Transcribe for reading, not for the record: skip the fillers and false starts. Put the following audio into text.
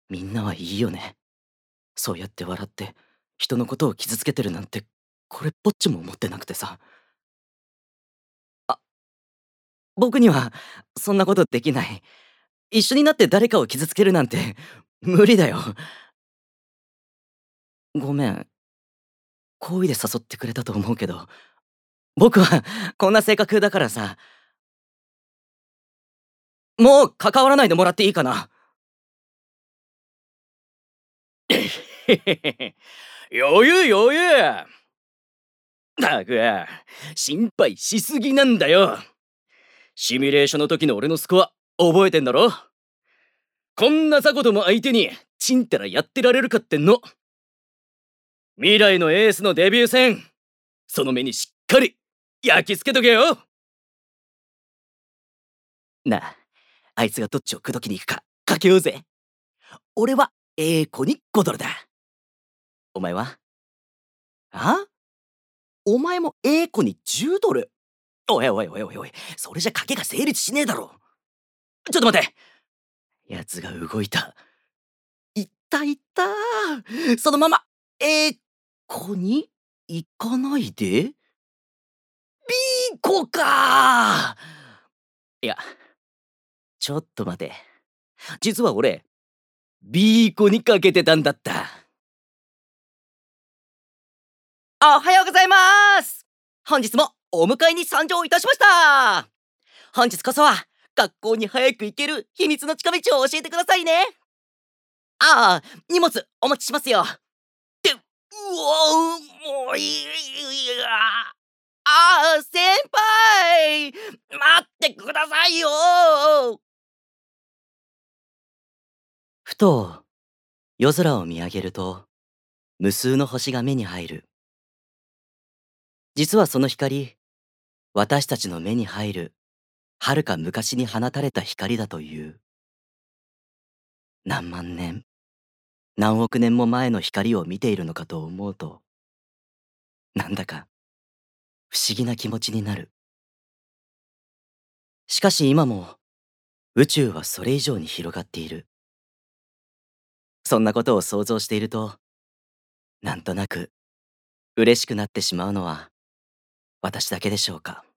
みんなはいいよね。そうやって笑って、人のことを傷つけてるなんて、これっぽっちも思ってなくてさ。あ、僕にはそんなことできない。一緒になって誰かを傷つけるなんて無理だよ。ごめん、好意で誘ってくれたと思うけど、僕はこんな性格だからさ、もう関わらないでもらっていいかな。余裕余裕。ったく、心配しすぎなんだよ。シミュレーションの時の俺のスコア覚えてんだろ。こんな雑魚ども相手にちんたらやってられるかってんの。未来のエースのデビュー戦、その目にしっかり焼き付けとけよ。なあ、あいつがどっちを口説きに行くかかけようぜ。俺は栄子に5ドルだ。お前は？あ？お前も栄子に10ドル？おいおいおいおいおい、それじゃ賭けが成立しねえだろ。ちょっと待て。奴が動いた。いったいった。そのまま栄子に行かないで？B 子か。いや、ちょっと待て。実は俺、B 子にかけてたんだった。おはようございます。本日もお迎えに参上いたしました。本日こそは学校に早く行ける秘密の近道を教えてくださいね。ああ、荷物お持ちしますよ。って、うわ、もう先輩、待ってくださいよ。ふと夜空を見上げると、無数の星が目に入る。実はその光、私たちの目に入る遥か昔に放たれた光だという。何万年、何億年も前の光を見ているのかと思うと、なんだか不思議な気持ちになる。しかし今も宇宙はそれ以上に広がっている。そんなことを想像していると、なんとなく嬉しくなってしまうのは私だけでしょうか。